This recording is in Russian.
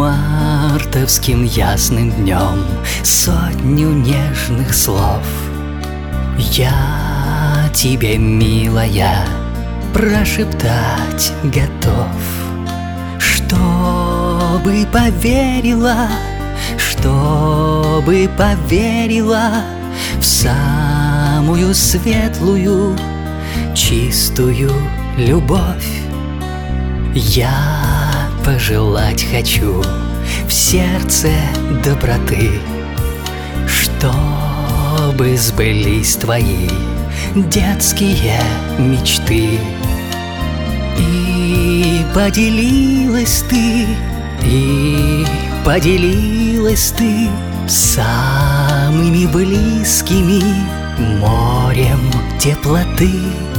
мартовским ясным днем сотню нежных слов я тебе, милая, прошептать готов, чтобы поверила, чтобы поверила в самую светлую, чистую любовь. Я пожелать хочу в сердце доброты, чтобы сбылись твои детские мечты. И поделилась ты, и поделилась ты самыми близкими морем теплоты.